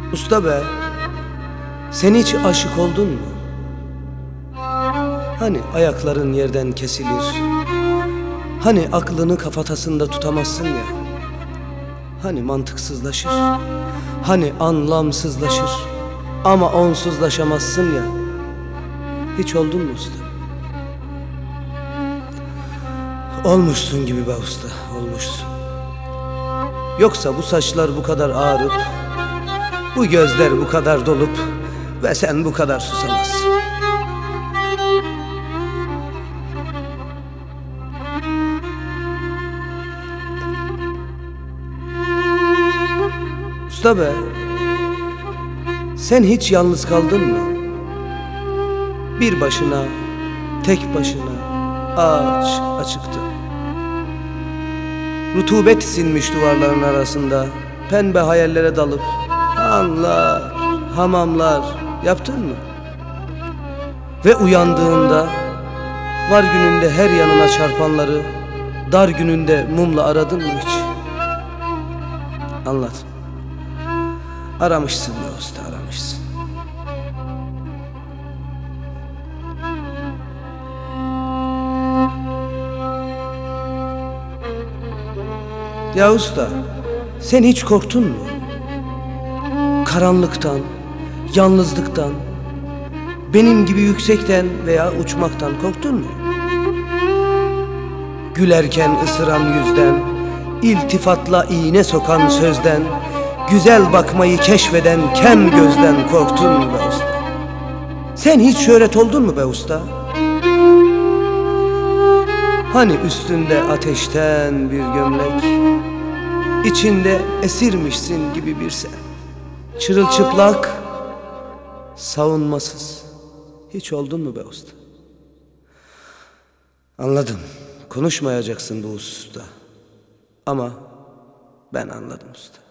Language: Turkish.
Usta be, sen hiç aşık oldun mu? Hani ayakların yerden kesilir, hani aklını kafatasında tutamazsın ya, hani mantıksızlaşır, hani anlamsızlaşır ama onsuzlaşamazsın ya. Hiç oldun mu usta? Olmuşsun gibi be usta, olmuşsun. Yoksa bu saçlar bu kadar ağarıp, bu gözler bu kadar dolup ve sen bu kadar susamazsın. Usta be, sen hiç yalnız kaldın mı? Bir başına, tek başına, ağaç açıktı. Rutubet sinmiş duvarların arasında, pembe hayallere dalıp hanlar, hamamlar yaptın mı? Ve uyandığında var gününde her yanına çarpanları, dar gününde mumla aradın mı hiç? Anlat. Aramışsın be usta, aramışsın. Ya usta, sen hiç korktun mu? Karanlıktan, yalnızlıktan, benim gibi yüksekten veya uçmaktan korktun mu? Gülerken ısıran yüzden, iltifatla iğne sokan sözden, güzel bakmayı keşfeden kem gözden korktun mu be usta? Sen hiç şöhret oldun mu be usta? Hani üstünde ateşten bir gömlek, içinde esirmişsin gibi bir sen. Çırılçıplak, savunmasız. Hiç oldun mu be usta? Anladım. Konuşmayacaksın bu hususta. Ama ben anladım usta.